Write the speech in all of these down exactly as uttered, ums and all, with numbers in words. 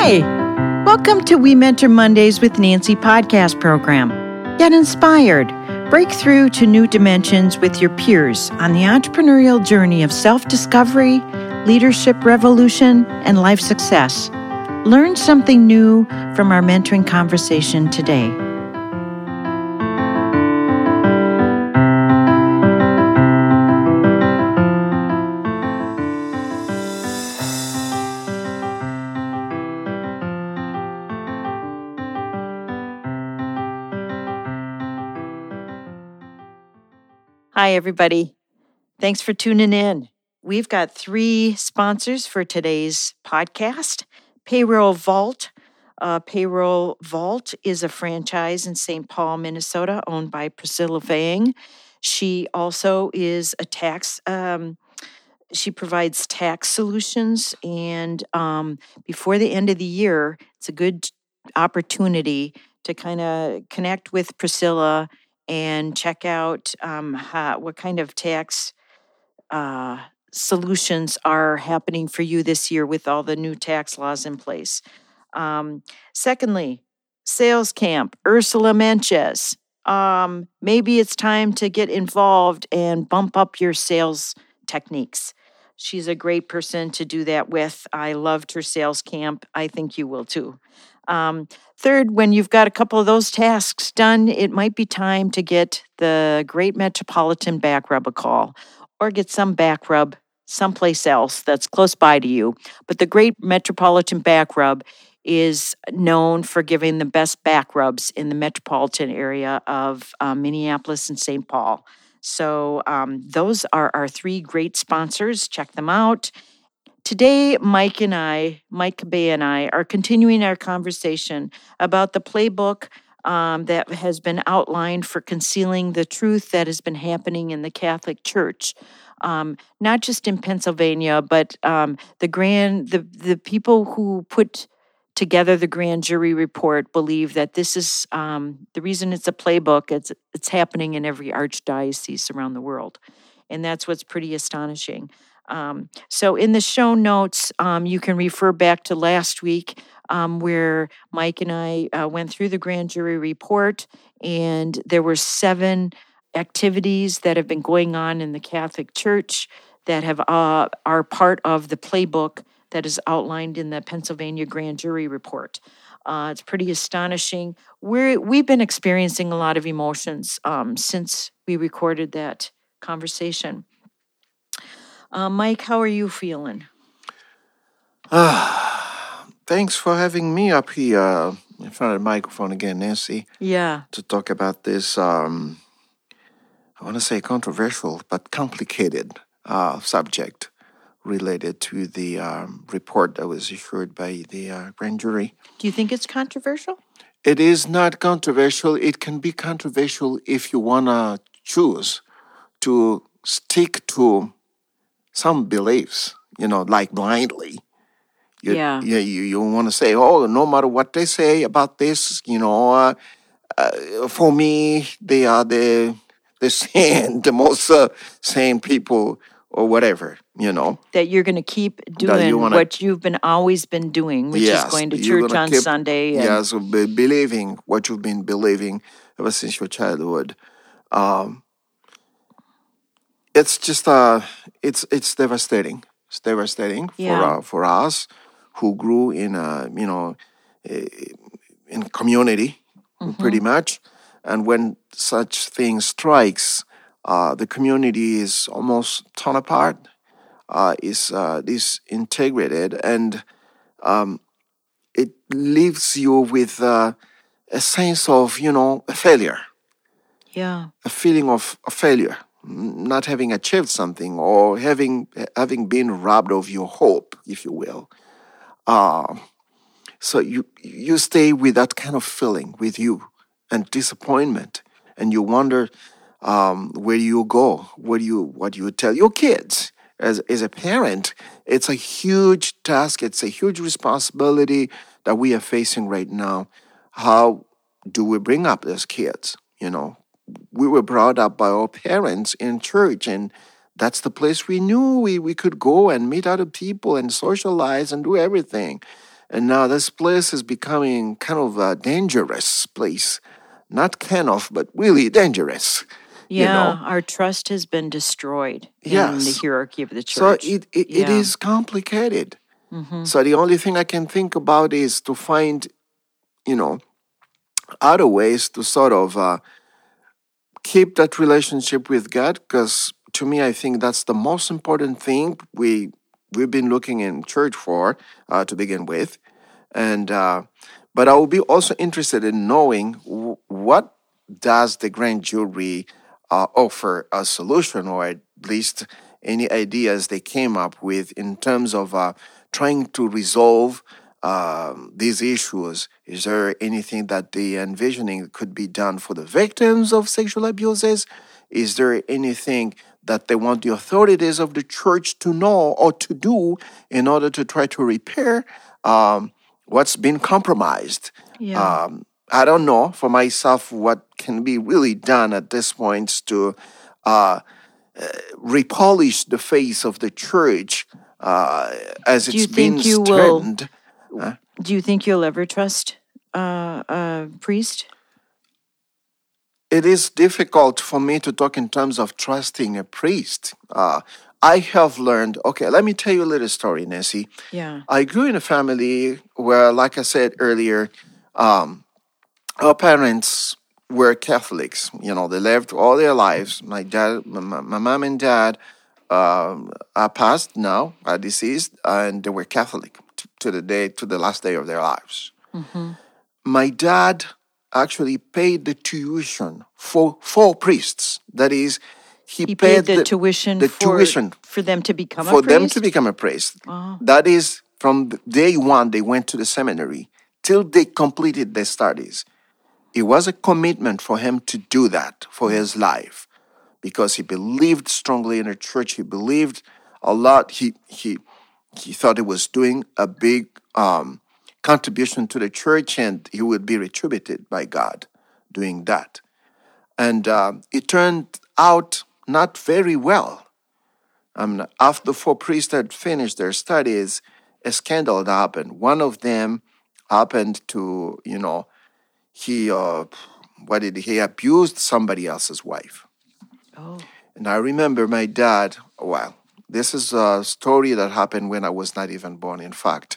Hi, welcome to We Mentor Mondays with Nancy podcast program. Get inspired, break through to new dimensions with your peers on the entrepreneurial journey of self-discovery, leadership revolution, and life success. Learn something new from our mentoring conversation today. Hi, everybody. Thanks for tuning in. We've got three sponsors for today's podcast. Payroll Vault. Uh, Payroll Vault is a franchise in Saint Paul, Minnesota, owned by Priscilla Vang. She also is a tax, um, she provides tax solutions. And um, before the end of the year, it's a good opportunity to kind of connect with Priscilla and check out um, how, what kind of tax uh, solutions are happening for you this year with all the new tax laws in place. Um, secondly, Sales Camp, Ursula Menches. Um, maybe it's time to get involved and bump up your sales techniques. She's a great person to do that with. I loved her sales camp. I think you will too. Um, third, when you've got a couple of those tasks done, it might be time to get the Great Metropolitan Back Rub a call or get some back rub someplace else that's close by to you. But the Great Metropolitan Back Rub is known for giving the best back rubs in the metropolitan area of uh, Minneapolis and Saint Paul. So um, those are our three great sponsors. Check them out. Today, Mike and I, Mike Cabay and I, are continuing our conversation about the playbook um, that has been outlined for concealing the truth that has been happening in the Catholic Church, um, not just in Pennsylvania, but um, the grand, the the people who put together the grand jury report believe that this is um, the reason it's a playbook. It's it's happening in every archdiocese around the world, and that's what's pretty astonishing. Um, so in the show notes, um, you can refer back to last week um, where Mike and I uh, went through the grand jury report, and there were seven activities that have been going on in the Catholic Church that have uh, are part of the playbook that is outlined in the Pennsylvania grand jury report. Uh, it's pretty astonishing. We're, we've been experiencing a lot of emotions um, since we recorded that conversation. Uh, Mike, how are you feeling? Ah, thanks for having me up here in front of the microphone again, Nancy. Yeah. To talk about this, um, I want to say controversial but complicated uh, subject related to the um, report that was issued by the uh, grand jury. Do you think it's controversial? It is not controversial. It can be controversial if you want to choose to stick to some beliefs, you know, like blindly. You, yeah. You, you, you want to say, oh, no matter what they say about this, you know, uh, uh, for me, they are the the sane, the most uh, sane people or whatever, you know. That you're going to keep doing you wanna, what you've been always been doing, which yes, is going to church on keep, Sunday. And, yes, be believing what you've been believing ever since your childhood. Um, It's just uh, it's it's devastating. It's devastating yeah. for uh, for us who grew in a you know in community, mm-hmm. pretty much. And when such thing strikes, uh, the community is almost torn apart, uh, is uh, disintegrated, and um, it leaves you with uh, a sense of you know a failure. Yeah, a feeling of a failure. Not having achieved something or having having been robbed of your hope, if you will. Uh, so you you stay with that kind of feeling with you and disappointment, and you wonder um, where do you go? What do you what do you tell your kids? As as a parent, it's a huge task. It's a huge responsibility that we are facing right now. How do we bring up those kids? You know. We were brought up by our parents in church, and that's the place we knew we, we could go and meet other people and socialize and do everything. And now this place is becoming kind of a dangerous place. Not kind of, but really dangerous. Yeah, you know? our trust has been destroyed in Yes. the hierarchy of the So church. it, it, it Yeah. is complicated. Mhm. So the only thing I can think about is to find, you know, other ways to sort of uh, keep that relationship with God, because to me, I think that's the most important thing we we've been looking in church for uh, to begin with, and uh, but I will be also interested in knowing w- what does the grand jury uh, offer a solution, or at least any ideas they came up with in terms of uh, trying to resolve um, these issues. Is there anything that they envisioning could be done for the victims of sexual abuses? Is there anything that they want the authorities of the church to know or to do in order to try to repair um, what's been compromised? Yeah. Um, I don't know for myself what can be really done at this point to uh, repolish the face of the church uh, as Do you it's been think you will- strengthened. Do you think you'll ever trust uh, a priest? It is difficult for me to talk in terms of trusting a priest. Uh, I have learned, okay, let me tell you a little story, Nancy. Yeah. I grew in a family where, like I said earlier, um, our parents were Catholics. You know, they lived all their lives. My dad, my, my mom and dad um, are passed now, are deceased, and they were Catholic t- to the day, to the last day of their lives. Mm-hmm. My dad actually paid the tuition for four priests. That is, he, He paid the, tuition the for tuition for them to become for a priest. them to become a priest. Wow. That is, from the day one they went to the seminary till they completed their studies. It was a commitment for him to do that for his life, because he believed strongly in the church. He believed a lot. He he he thought he was doing a big um, contribution to the church, and he would be retributed by God doing that. And uh, it turned out not very well. Um, after the four priests had finished their studies, a scandal happened. One of them happened to, you know, he, uh, what did he, he abused somebody else's wife. Oh. And I remember my dad, well, this is a story that happened when I was not even born, in fact.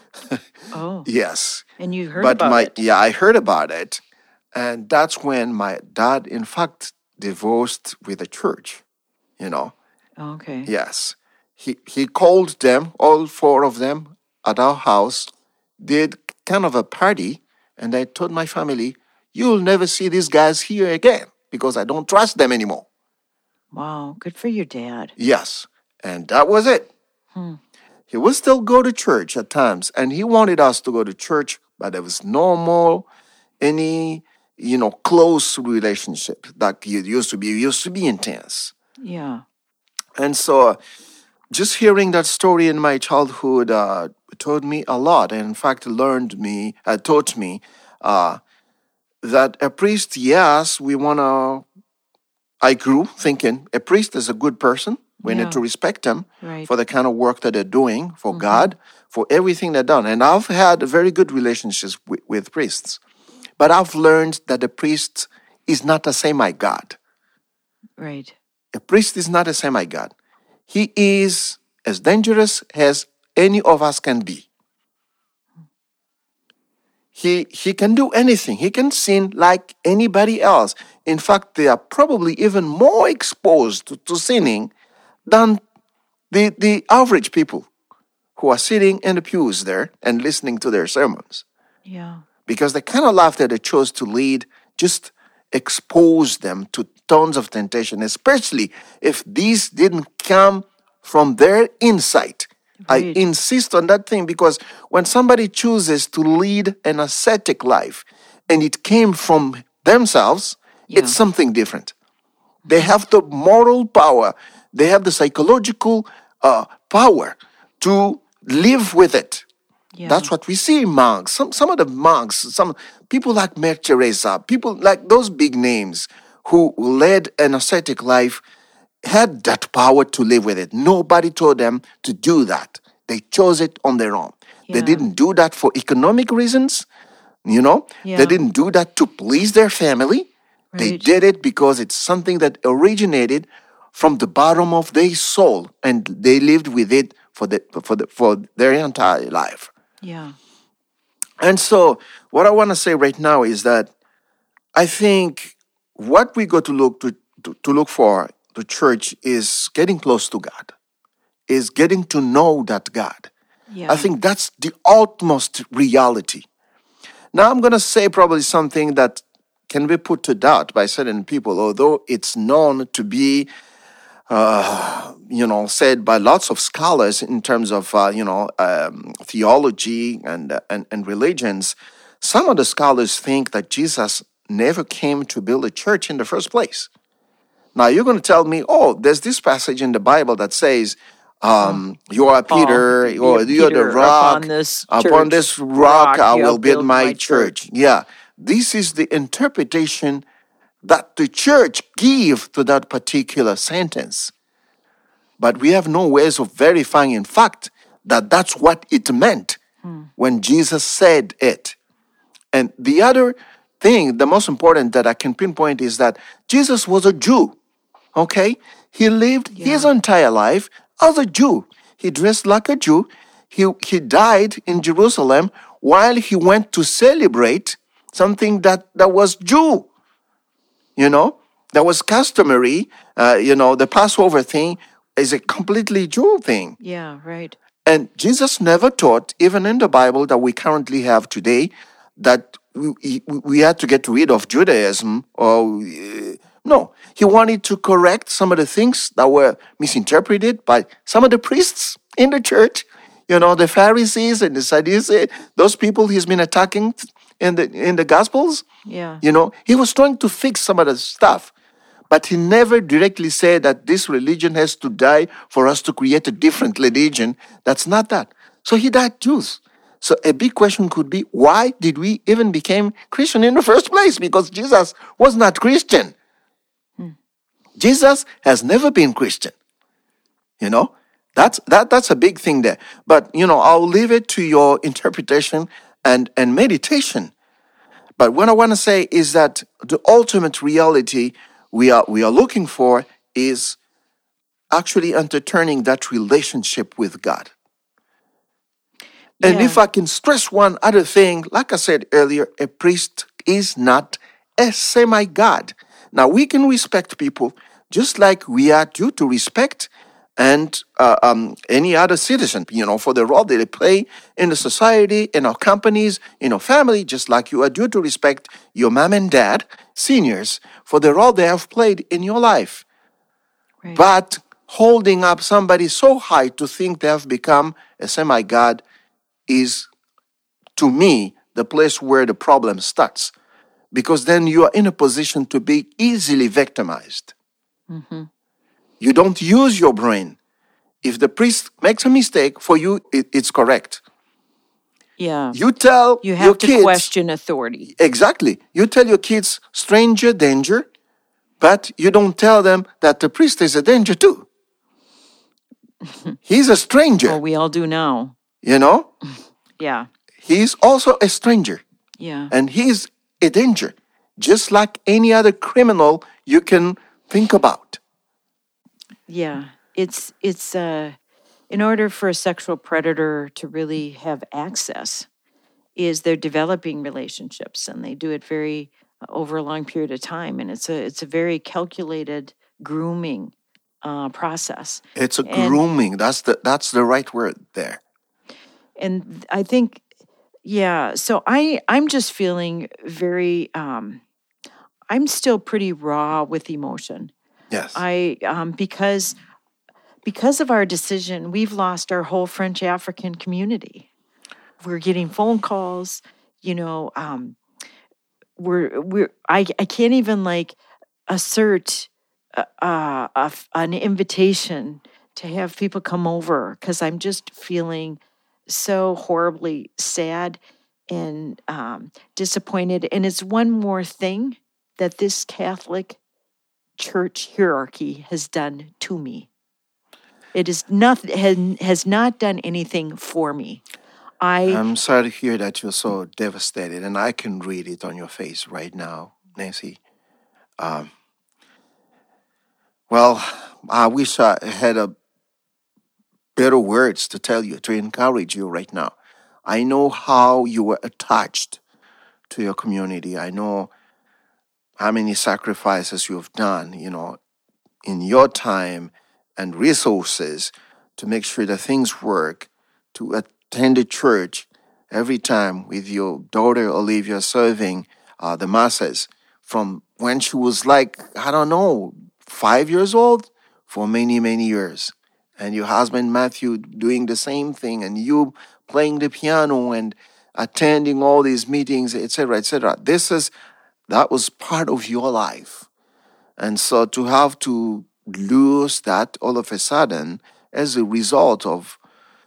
Oh. Yes. And you heard but about my, it. Yeah, I heard about it. And that's when my dad, in fact, divorced with the church, you know. Okay. Yes. He, he called them, all four of them, at our house, did kind of a party, and I told my family, you'll never see these guys here again because I don't trust them anymore. Wow. Good for your dad. Yes. And that was it. Hmm. He would still go to church at times, and he wanted us to go to church, but there was no more any, you know, close relationship like it used to be. It used to be intense. Yeah. And so just hearing that story in my childhood uh, taught me a lot, and in fact learned me, uh, taught me uh, that a priest, yes, we want to, I grew thinking a priest is a good person. We Yeah. need to respect them Right. for the kind of work that they're doing for Mhm. God, for everything they've done. And I've had very good relationships with, with priests. But I've learned that a priest is not a semi-God. Right. A priest is not a semi-God. He is as dangerous as any of us can be. He, he can do anything. He can sin like anybody else. In fact, they are probably even more exposed to, to sinning than the, the average people who are sitting in the pews there and listening to their sermons. Yeah. Because the kind of life that they chose to lead just exposed them to tons of temptation, especially if these didn't come from their insight. I Right. insist on that thing because when somebody chooses to lead an ascetic life and it came from themselves, Yeah. it's something different. They have the moral power, they have the psychological uh, power to live with it. Yeah. That's what we see in monks. Some some of the monks, some people like Mary Teresa, people like those big names who led an ascetic life had that power to live with it. Nobody told them to do that. They chose it on their own. Yeah. They didn't do that for economic reasons, you know. Yeah. They didn't do that to please their family. They Right. did it because it's something that originated from the bottom of their soul, and they lived with it for the for the for their entire life. Yeah. And so, what I want to say right now is that I think what we go to look to, to, to look for the church is getting close to God, is getting to know that God. Yeah. I think that's the utmost reality. Now, I'm going to say probably something that can be put to doubt by certain people, although it's known to be, uh, you know, said by lots of scholars in terms of, uh, you know, um, theology and, uh, and and religions. Some of the scholars think that Jesus never came to build a church in the first place. Now, you're going to tell me, oh, there's this passage in the Bible that says, um, you are Paul, Peter, be or a you're the Peter, rock. upon this Upon church, this rock, rock I you'll will build build my my church. church. Yeah, this is the interpretation that the church give to that particular sentence. But we have no ways of verifying, in fact, that that's what it meant when Jesus said it. And the other thing, the most important that I can pinpoint is that Jesus was a Jew, okay? He lived his Yeah. entire life as a Jew. He dressed like a Jew. He, he died in Jerusalem while he went to celebrate something that, that was Jew, you know? That was customary. Uh, you know, the Passover thing is a completely Jew thing. Yeah. Right. And Jesus never taught, even in the Bible that we currently have today, that we, we had to get rid of Judaism. Or uh, no, he wanted to correct some of the things that were misinterpreted by some of the priests in the church. You know, the Pharisees and the Sadducees, those people he's been attacking in the in the Gospels. Yeah. You know, he was trying to fix some of the stuff. But he never directly said that this religion has to die for us to create a different religion. That's not that. So he died Jews. So a big question could be, why did we even become Christian in the first place? Because Jesus was not Christian. Jesus has never been Christian. You know, that's that that's a big thing there. But you know, I'll leave it to your interpretation and, and meditation. But what I want to say is that the ultimate reality we are we are looking for is actually entertaining that relationship with God. And Yeah. if I can stress one other thing, like I said earlier, a priest is not a semi-God. Now, we can respect people just like we are due to respect and uh, um, any other citizen, you know, for the role that they play in the society, in our companies, in our family, just like you are due to respect your mom and dad, seniors, for the role they have played in your life. Right. But holding up somebody so high to think they have become a semi-God is, to me, the place where the problem starts. Because then you are in a position to be easily victimized. Mm-hmm. You don't use your brain. If the priest makes a mistake, for you, it, it's correct. Yeah. You tell You your have to kids, question authority. exactly. You tell your kids, stranger danger, but you don't tell them that the priest is a danger too. He's a stranger, Well, we all do now. you know? Yeah. He's also a stranger, Yeah. and he's a danger, just like any other criminal you can think about. Yeah. It's it's uh in order for a sexual predator to really have access is they're developing relationships, and they do it very uh, over a long period of time, and it's a it's a very calculated grooming uh, process. It's a And- grooming. That's the that's the right word there. And I think, yeah, so I I'm just feeling very um I'm still pretty raw with emotion. Yes. I um because because of our decision, we've lost our whole French African community. We're getting phone calls, you know, um we're we're I I can't even like assert a, a, a f- an invitation to have people come over because I'm just feeling so horribly sad and um, disappointed. And it's one more thing that this Catholic Church hierarchy has done to me. It is not, has, has not done anything for me. I I'm sorry to hear that you're so devastated, and I can read it on your face right now, Nancy. Um, well, I wish I had a better words to tell you, to encourage you right now. I know how you were attached to your community. I know how many sacrifices you have done, you know, in your time and resources to make sure that things work, to attend the church every time with your daughter Olivia serving uh, the masses from when she was like, I don't know, five years old for many, many years. And your husband Matthew doing the same thing, and you playing the piano and attending all these meetings, et cetera, et cetera. This is that was part of your life. And so to have to lose that all of a sudden as a result of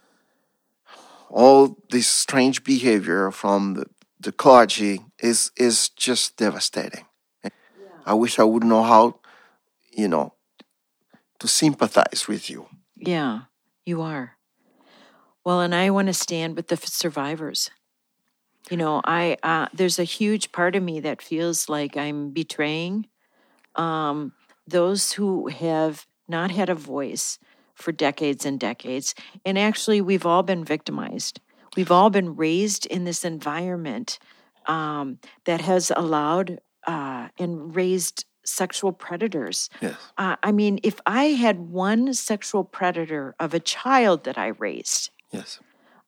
all this strange behavior from the, the clergy is is just devastating. Yeah. I wish I would know how, you know, to sympathize with you. Yeah, you are. Well, and I want to stand with the survivors. You know, I uh, there's a huge part of me that feels like I'm betraying um, those who have not had a voice for decades and decades. And actually, we've all been victimized. We've all been raised in this environment um, that has allowed uh, and raised sexual predators. Yes. Uh, I mean, if I had one sexual predator of a child that I raised, yes,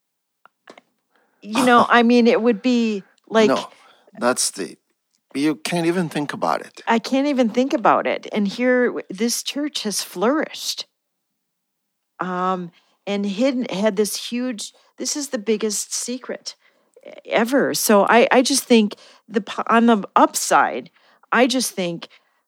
you know, I mean, it would be like... No, that's the... You can't even think about it. I can't even think about it. And here, this church has flourished. Um, and hidden, had this huge, this is the biggest secret ever. So I, I just think the on the upside, I just think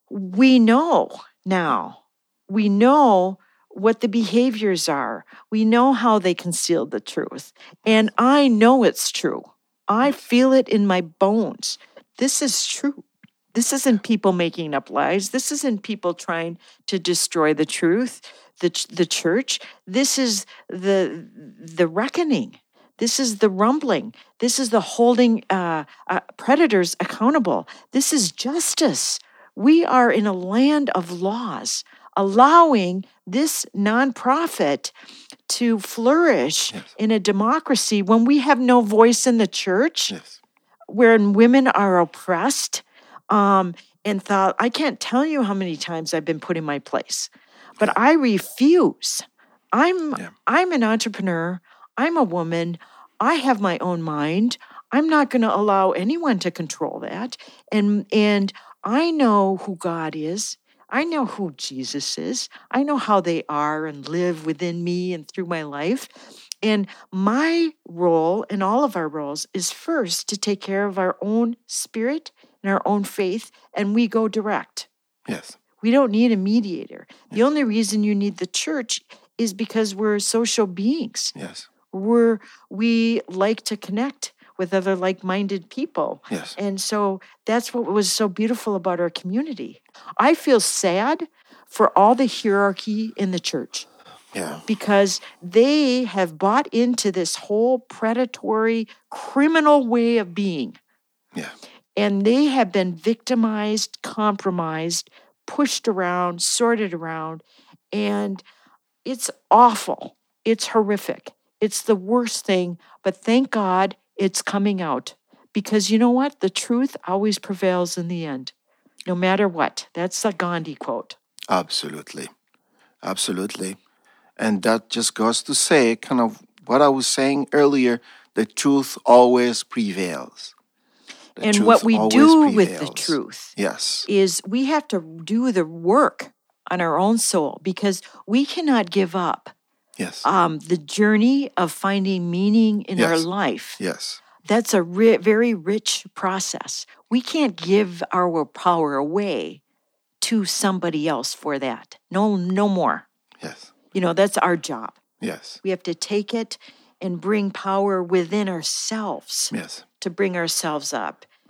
we know now. We know what the behaviors are. We know how they conceal the truth. And I know it's true. I feel it in my bones. This is true. This isn't people making up lies. This isn't people trying to destroy the truth, the, the church. This is the, the reckoning. This is the rumbling. This is the holding uh, uh, predators accountable. This is justice. We are in a land of laws, allowing this nonprofit to flourish yes. in a democracy when we have no voice in the church, yes. when women are oppressed. Um, and thought, I can't tell you how many times I've been put in my place, but yeah. I refuse. I'm yeah. I'm an entrepreneur. I'm a woman. I have my own mind. I'm not going to allow anyone to control that. And and I know who God is. I know who Jesus is. I know how they are and live within me and through my life. And my role and all of our roles is first to take care of our own spirit and our own faith, and we go direct. Yes. We don't need a mediator. Yes. The only reason you need the church is because we're social beings. Yes. We're, we like to connect with other like-minded people. Yes. And so that's what was so beautiful about our community. I feel sad for all the hierarchy in the church. Yeah. Because they have bought into this whole predatory, criminal way of being. Yeah. And they have been victimized, compromised, pushed around, sorted around. And it's awful. It's horrific. It's the worst thing. But thank God it's coming out. Because you know what? The truth always prevails in the end, no matter what. That's a Gandhi quote. Absolutely. Absolutely. And that just goes to say kind of what I was saying earlier, the truth always prevails. The and truth what we always do prevails. with the truth yes. is we have to do the work on our own soul because we cannot give up yes. um, the journey of finding meaning in yes. our life. Yes. That's a ri- very rich process. We can't give our power away to somebody else for that. No, no more. Yes. You know, that's our job. Yes. We have to take it and bring power within ourselves yes. to bring ourselves up.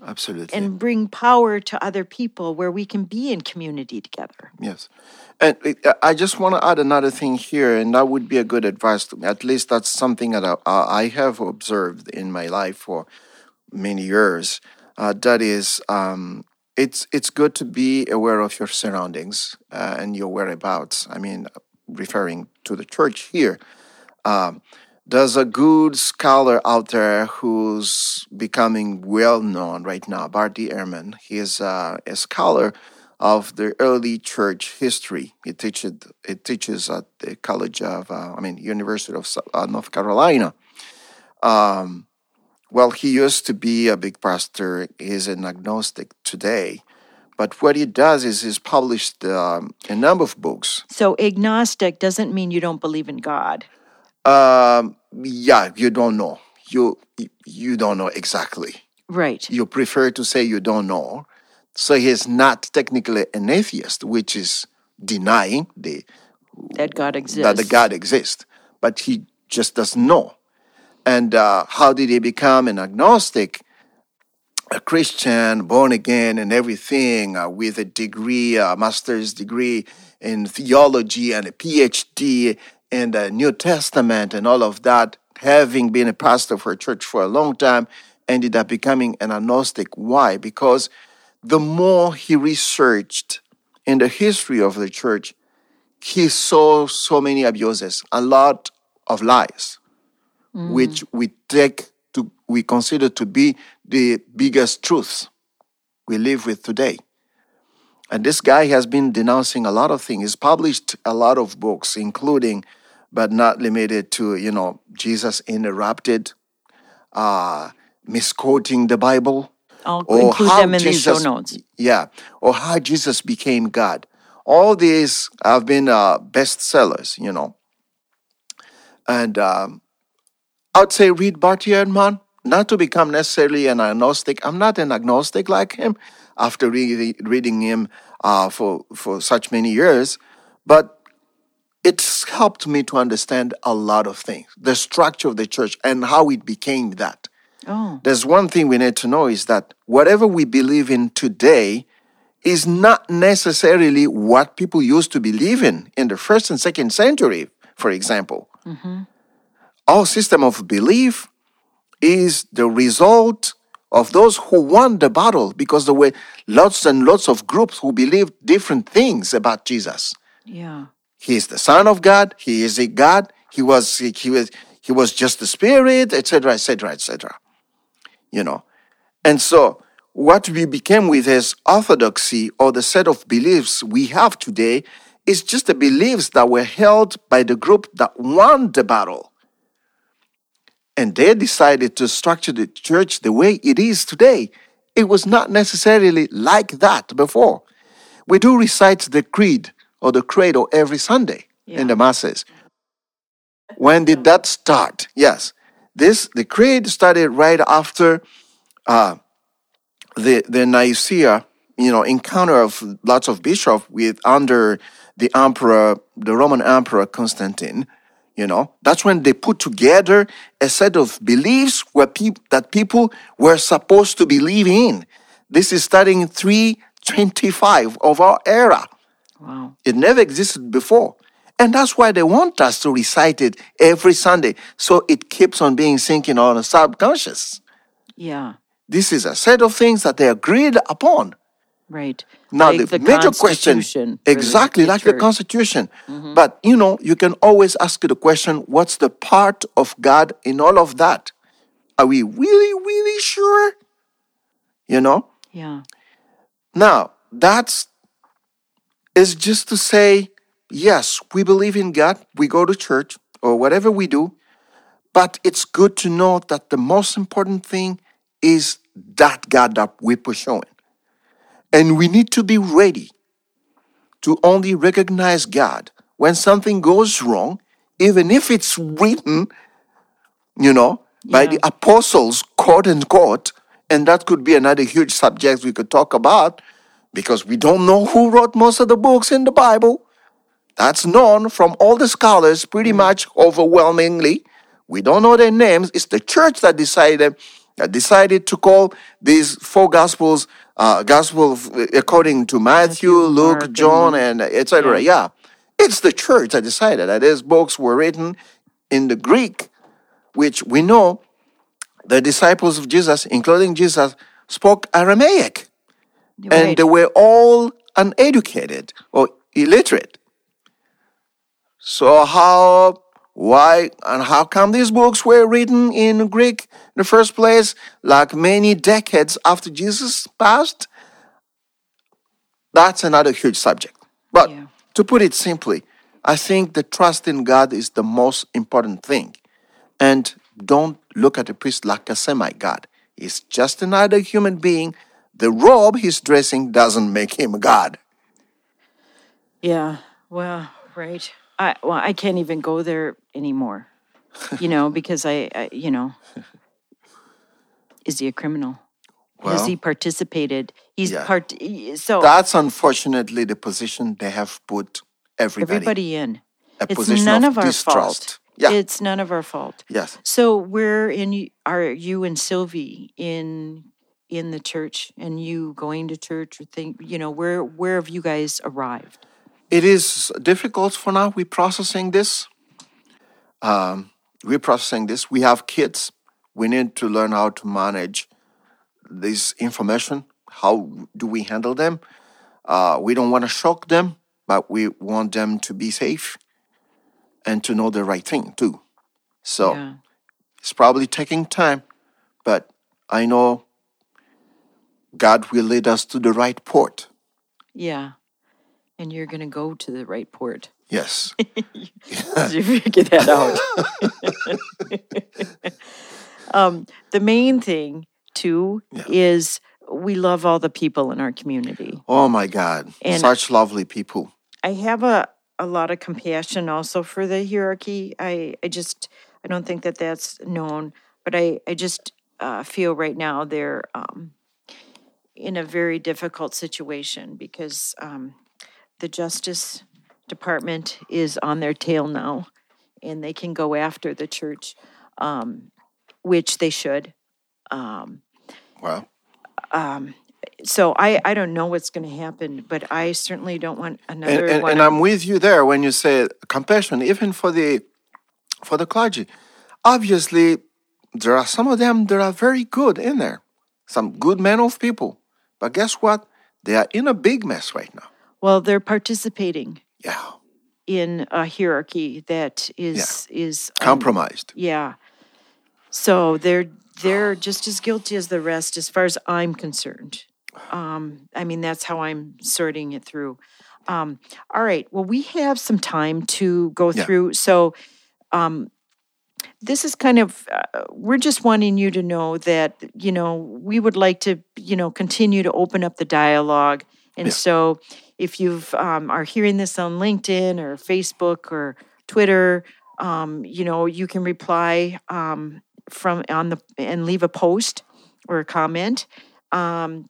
Absolutely. and bring power to other people where we can be in community together. Yes. And it- uh, I just want to add another thing here, and that would be a good advice to me. At least that's something that I, I have observed in my life for many years. Uh, that is, um, it's it's good to be aware of your surroundings uh, and your whereabouts. I mean, referring to the church here. Um, there's a good scholar out there who's becoming well known right now, Barty Ehrman. He is uh, a scholar of the early church history. He teaches he teaches at the College of, uh, I mean, University of Sou- uh, North Carolina. Um, well, he used to be a big pastor. He's an agnostic today. But what he does is he's published um, a number of books. So agnostic doesn't mean you don't believe in God. Um, yeah, you don't know. You you don't know exactly. Right. You prefer to say you don't know. So he's not technically an atheist, which is denying the That God exists. that the God exists, but he just doesn't know. And uh, how did he become an agnostic? A Christian, born again, and everything, uh, with a degree, a master's degree in theology and a PhD in the New Testament and all of that, having been a pastor for a church for a long time, ended up becoming an agnostic. Why? Because the more he researched in the history of the church, he saw so many abuses, a lot of lies, which we take to we consider to be the biggest truths we live with today. And this guy has been denouncing a lot of things. He's published a lot of books, including, but not limited to, you know, Jesus Interrupted, uh, misquoting the Bible, I'll or include how them in the show Jesus- notes. yeah, or how Jesus became God. All these have been uh, bestsellers, you know. And um, I would say read Barty Ehrman, not to become necessarily an agnostic. I'm not an agnostic like him after re- reading him uh, for, for such many years, but it's helped me to understand a lot of things, the structure of the church and how it became that. Oh, There's one thing we need to know is that whatever we believe in today is not necessarily what people used to believe in in the first and second century, for example. Our system of belief is the result of those who won the battle, because there were lots and lots of groups who believed different things about Jesus. yeah. He is the Son of God. He is a God. He was he was he was just the Spirit, et cetera, et cetera, et cetera. You know, and so what we became with as orthodoxy, or the set of beliefs we have today, is just the beliefs that were held by the group that won the battle. And they decided to structure the church the way it is today. It was not necessarily like that before. We do recite the creed or the credo every Sunday Yeah. in the masses. When did that start? Yes, this the creed started right after uh, the the Nicaea, you know, encounter of lots of bishops with under the emperor, the Roman emperor Constantine. You know, that's when they put together a set of beliefs where peop- that people were supposed to believe in. This is starting in three twenty-five of our era. Wow. It never existed before. And that's why they want us to recite it every Sunday, so it keeps on being sinking on the subconscious. Yeah. This is a set of things that they agreed upon. Right. Now, Like the, major question, Constitution for the- exactly the like the church. Constitution. But, you know, you can always ask the question, what's the part of God in all of that? Are we really, really sure? You know? Yeah. Now, that's is just to say, yes, we believe in God, we go to church, or whatever we do, but it's good to know that the most important thing is that God that we're pursuing. And we need to be ready to only recognize God when something goes wrong, even if it's written, you know, by Yeah. the apostles, quote unquote. And that could be another huge subject we could talk about, because we don't know who wrote most of the books in the Bible. That's known from all the scholars pretty much overwhelmingly. We don't know their names. It's the church that decided uh, decided to call these four gospels uh, gospel of- according to Matthew, Matthew, Luke, Mark, and John, Luke. and et cetera. Yeah. It's the church that decided that these books were written in the Greek, which we know the disciples of Jesus, including Jesus, spoke Aramaic, and Right. they were all uneducated or illiterate. So how, why, and how come these books were written in Greek in the first place, like many decades after Jesus passed? That's another huge subject. But Yeah. to put it simply, I think the trust in God is the most important thing. And don't look at a priest like a semi-God. He's just another human being. The robe he's dressing doesn't make him a God. Yeah. Well, right. I well, I can't even go there anymore. You know, because I, I you know, is he a criminal? Has he Well, participated? He's yeah. part. So That's unfortunately the position they have put everybody. everybody in. A It's position none of of our distrust. fault. Yeah. It's none of our fault. Yes. So where in y- are you and Sylvie in in the church, and you going to church, or think, you know, where where have you guys arrived? It is difficult for now. We're processing this. Um, we're processing this. We have kids. We need to learn how to manage this information. How do we handle them? Uh, we don't want to shock them, but we want them to be safe and to know the right thing too. So Yeah. it's probably taking time, but I know God will lead us to the right port. Yeah. And you're going to go to the right port. Yes. You figure that out. um, the main thing, too, Yeah. is we love all the people in our community. Oh my God. And- Such lovely people. I have a, a lot of compassion also for the hierarchy. I, I just, I don't think that that's known, but I, I just uh, feel right now they're um, in a very difficult situation because um, the Justice Department is on their tail now, and they can go after the church, um, which they should. Um, Well, so I, I don't know what's going to happen, but I certainly don't want and, another and, one. and of- I'm with you there when you say compassion, even for the for the clergy. Obviously, there are some of them that are very good in there, some good men of people. But guess what? They are in a big mess right now. well, they're participating Yeah, in a hierarchy that is is um, compromised. yeah. So they're they're just as guilty as the rest, as far as I'm concerned. Um, I mean, that's how I'm sorting it through. Um, all right. Well, we have some time to go Yeah. through. So um, this is kind of uh, we're just wanting you to know that, you know, we would like to, you know, continue to open up the dialogue. And Yeah. so if you've um, are hearing this on LinkedIn or Facebook or Twitter, um, you know, you can reply um, from on the and leave a post or a comment. Um,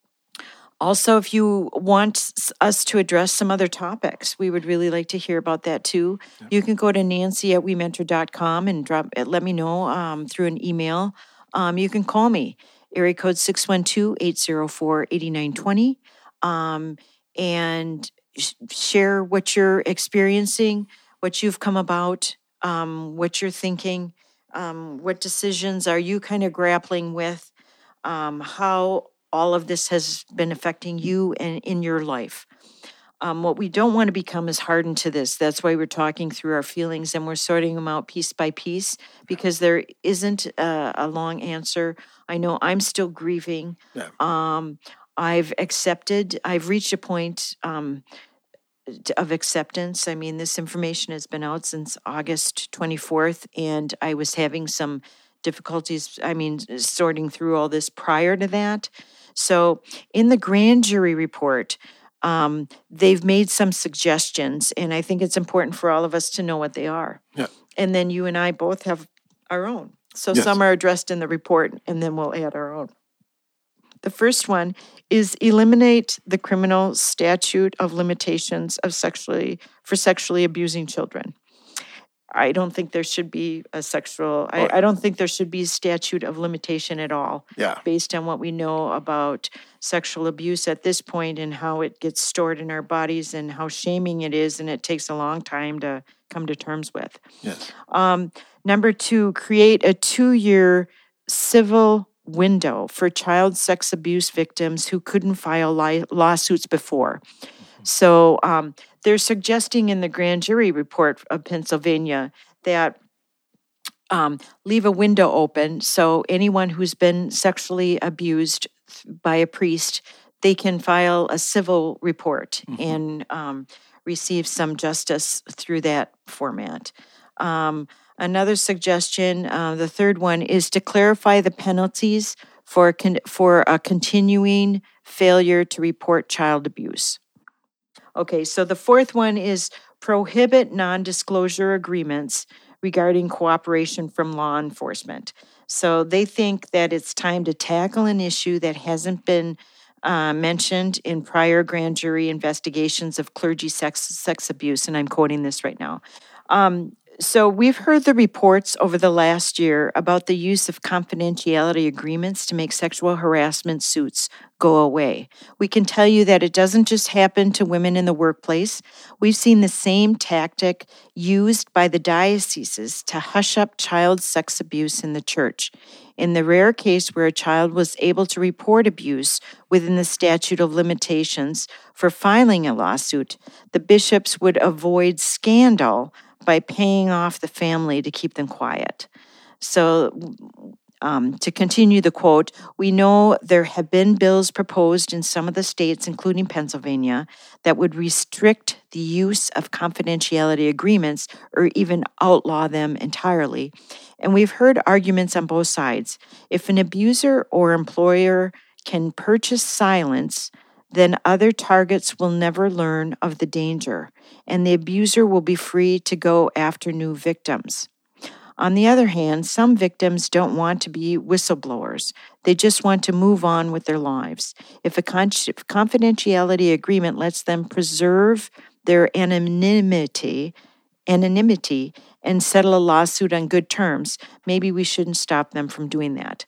also, if you want s- us to address some other topics, we would really like to hear about that too. You can go to Nancy at we mentor dot com and drop uh, let me know um, through an email. Um, you can call me, area code six one two, eight zero four, eight nine two zero, um, and sh- share what you're experiencing, what you've come about, um, what you're thinking, um, what decisions are you kind of grappling with, um, how all of this has been affecting you and in your life. Um, what we don't want to become is hardened to this. That's why we're talking through our feelings and we're sorting them out piece by piece because there isn't a, a long answer. I know I'm still grieving. Yeah. Um, I've accepted, I've reached a point um, t- of acceptance. I mean, this information has been out since August twenty-fourth, and I was having some difficulties, I mean, sorting through all this prior to that. So in the grand jury report, um, they've made some suggestions, and I think it's important for all of us to know what they are. Yeah. And then you and I both have our own. So Yes. some are addressed in the report, and then we'll add our own. The first one is eliminate the criminal statute of limitations of sexually for sexually abusing children. I don't think there should be a sexual, I, I don't think there should be a statute of limitation at all. Yeah. Based on what we know about sexual abuse at this point and how it gets stored in our bodies and how shaming it is, and it takes a long time to come to terms with. Yes. Um, number two, create a two-year civil window for child sex abuse victims who couldn't file li- lawsuits before. Mm-hmm. So um, they're suggesting in the grand jury report of Pennsylvania that um, leave a window open so anyone who's been sexually abused by a priest, they can file a civil report mm-hmm. and um, receive some justice through that format. Um, another suggestion, uh, the third one, is to clarify the penalties for con- for a continuing failure to report child abuse. Okay, so the fourth one is prohibit non-disclosure agreements regarding cooperation from law enforcement. So they think that it's time to tackle an issue that hasn't been uh, mentioned in prior grand jury investigations of clergy sex, sex abuse, and I'm quoting this right now. Um, so we've heard the reports over the last year about the use of confidentiality agreements to make sexual harassment suits go away. We can tell you that it doesn't just happen to women in the workplace. We've seen the same tactic used by the dioceses to hush up child sex abuse in the church. In the rare case where a child was able to report abuse within the statute of limitations for filing a lawsuit, the bishops would avoid scandal by paying off the family to keep them quiet. So um, to continue the quote, we know there have been bills proposed in some of the states, including Pennsylvania, that would restrict the use of confidentiality agreements or even outlaw them entirely. And we've heard arguments on both sides. If an abuser or employer can purchase silence, then other targets will never learn of the danger, and the abuser will be free to go after new victims. On the other hand, some victims don't want to be whistleblowers. They just want to move on with their lives. If a con- confidentiality agreement lets them preserve their anonymity, anonymity and settle a lawsuit on good terms, maybe we shouldn't stop them from doing that.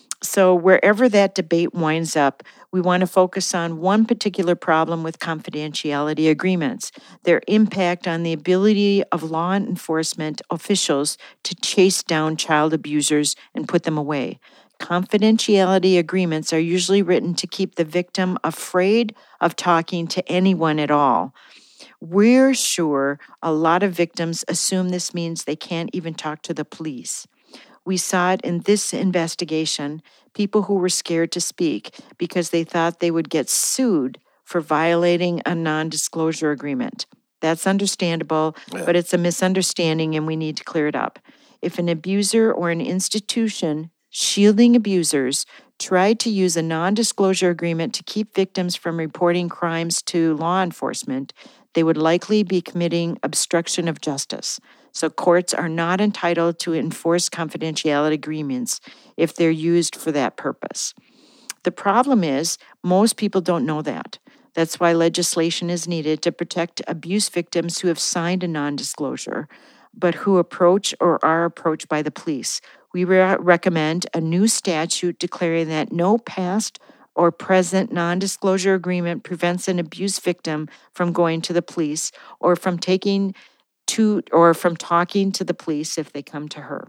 So wherever that debate winds up, we want to focus on one particular problem with confidentiality agreements, their impact on the ability of law enforcement officials to chase down child abusers and put them away. Confidentiality agreements are usually written to keep the victim afraid of talking to anyone at all. We're sure a lot of victims assume this means they can't even talk to the police. We saw it in this investigation, people who were scared to speak because they thought they would get sued for violating a non-disclosure agreement. That's understandable, yeah. But it's a misunderstanding and we need to clear it up. If an abuser or an institution shielding abusers tried to use a non-disclosure agreement to keep victims from reporting crimes to law enforcement, they would likely be committing obstruction of justice. So courts are not entitled to enforce confidentiality agreements if they're used for that purpose. The problem is most people don't know that. That's why legislation is needed to protect abuse victims who have signed a non-disclosure, but who approach or are approached by the police. We re- recommend a new statute declaring that no past or present non-disclosure agreement prevents an abuse victim from going to the police or from taking to or from talking to the police if they come to her.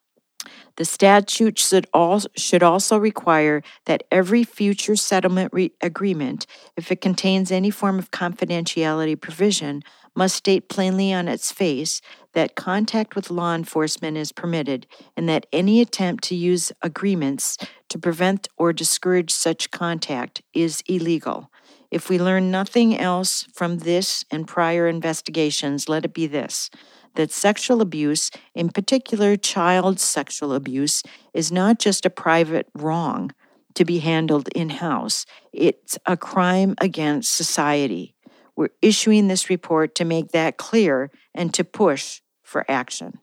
The statute should also, should also require that every future settlement re- agreement, if it contains any form of confidentiality provision, must state plainly on its face that contact with law enforcement is permitted and that any attempt to use agreements to prevent or discourage such contact is illegal. If we learn nothing else from this and prior investigations, let it be this, that sexual abuse, in particular child sexual abuse, is not just a private wrong to be handled in-house. It's a crime against society. We're issuing this report to make that clear and to push for action.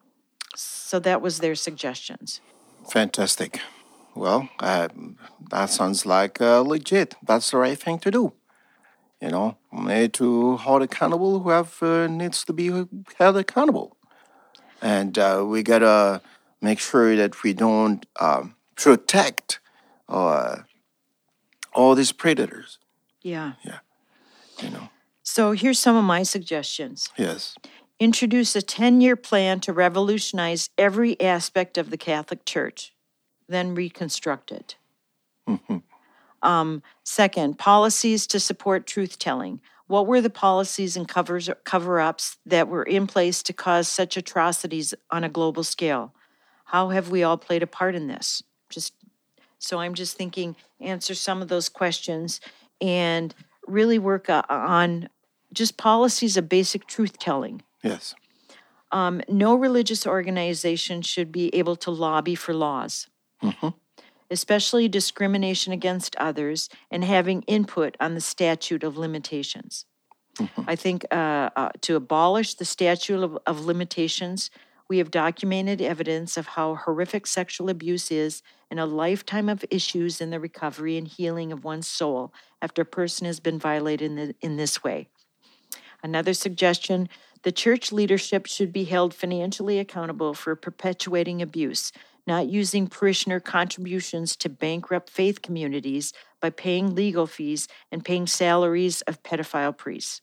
So that was their suggestions. Fantastic. Well, uh, that sounds like uh, legit. That's the right thing to do. You know, need to hold accountable whoever needs to be held accountable. And uh, we got to make sure that we don't um, protect uh, all these predators. Yeah. Yeah. You know. So here's some of my suggestions. Yes. Introduce a ten-year plan to revolutionize every aspect of the Catholic Church, then reconstruct it. Mm-hmm. Um, second, policies to support truth-telling. What were the policies and covers, cover-ups that were in place to cause such atrocities on a global scale? How have we all played a part in this? Just so I'm just thinking, answer some of those questions and really work uh, on just policies of basic truth-telling. Yes. Um, no religious organization should be able to lobby for laws, Mm-hmm. especially discrimination against others and having input on the statute of limitations. Mm-hmm. I think uh, uh, to abolish the statute of, of limitations, we have documented evidence of how horrific sexual abuse is and a lifetime of issues in the recovery and healing of one's soul after a person has been violated in, the, in this way. Another suggestion, the church leadership should be held financially accountable for perpetuating abuse, not using parishioner contributions to bankrupt faith communities by paying legal fees and paying salaries of pedophile priests.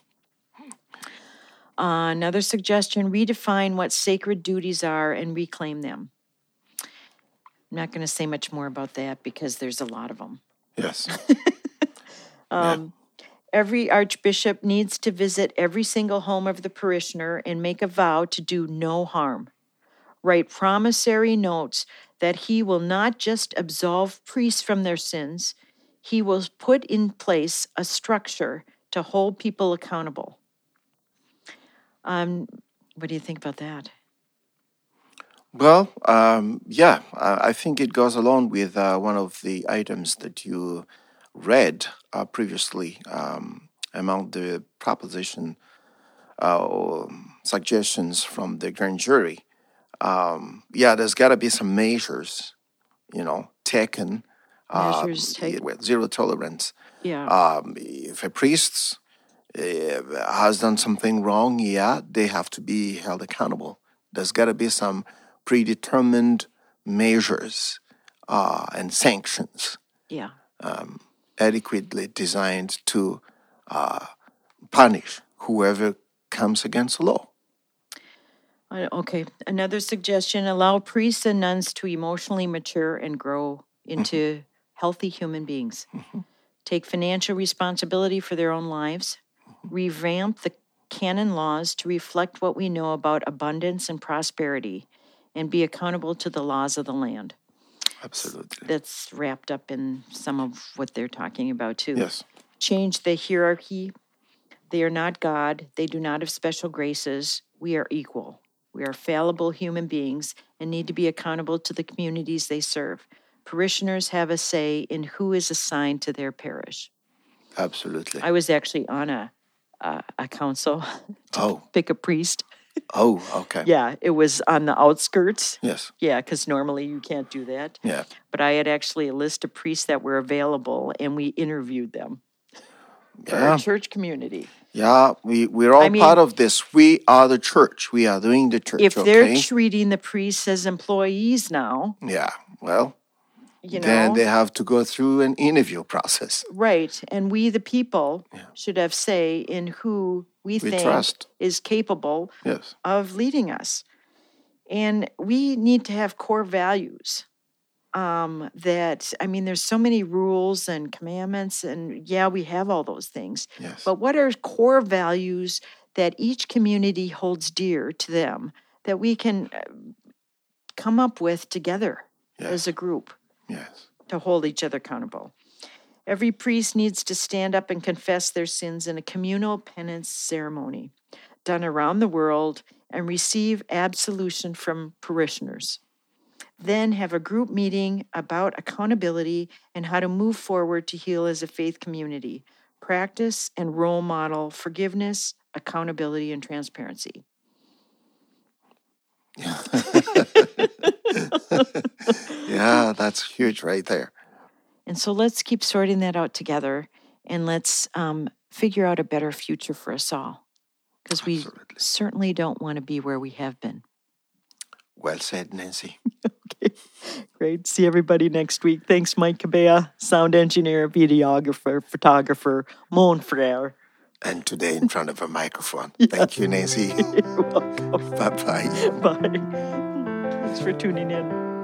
Uh, another suggestion, redefine what sacred duties are and reclaim them. I'm not going to say much more about that because there's a lot of them. Yes. um, yeah. Every archbishop needs to visit every single home of the parishioner and make a vow to do no harm. Write promissory notes that he will not just absolve priests from their sins, he will put in place a structure to hold people accountable. Um, what do you think about that? Well, um, yeah, I think it goes along with uh, one of the items that you read uh, previously um, among the proposition uh, or suggestions from the grand jury. Um, yeah, there's got to be some measures, you know, taken. Measures uh, taken. With zero tolerance. Yeah. Um, if a priest uh, has done something wrong, yeah, they have to be held accountable. There's got to be some predetermined measures uh, and sanctions. Yeah. Um, adequately designed to uh, punish whoever comes against the law. Okay. Another suggestion, allow priests and nuns to emotionally mature and grow into mm-hmm. healthy human beings. Mm-hmm. Take financial responsibility for their own lives. Mm-hmm. Revamp the canon laws to reflect what we know about abundance and prosperity and be accountable to the laws of the land. Absolutely. That's wrapped up in some of what they're talking about, too. Yes. Change the hierarchy. They are not God. They do not have special graces. We are equal. We are fallible human beings and need to be accountable to the communities they serve. Parishioners have a say in who is assigned to their parish. Absolutely. I was actually on a uh, a council to oh. pick a priest. Oh, okay. Yeah, it was on the outskirts. Yes. Yeah, because normally you can't do that. Yeah. But I had actually a list of priests that were available, and we interviewed them for yeah. our church community. Yeah, we, we're all I mean, part of this. We are the church. We are doing the church, If okay? they're treating the priests as employees now. Yeah, well, you know, then they have to go through an interview process. Right, and we the people yeah. should have say in who we, we think trust. is capable yes. of leading us. And we need to have core values. Um, that, I mean, there's so many rules and commandments, and yeah, we have all those things. Yes. But what are core values that each community holds dear to them that we can come up with together yes. as a group yes. to hold each other accountable? Every priest needs to stand up and confess their sins in a communal penance ceremony done around the world and receive absolution from parishioners. Then have a group meeting about accountability and how to move forward to heal as a faith community. Practice and role model forgiveness, accountability, and transparency. Yeah, that's huge right there. And so let's keep sorting that out together, and let's um, figure out a better future for us all, because we certainly don't want to be where we have been. Well said, Nancy. Okay, great. See everybody next week. Thanks, Mike Cabea, sound engineer, videographer, photographer, mon frère. And today in front of a microphone. Yeah. Thank you, Nancy. You're welcome. Bye-bye. Bye. Thanks for tuning in.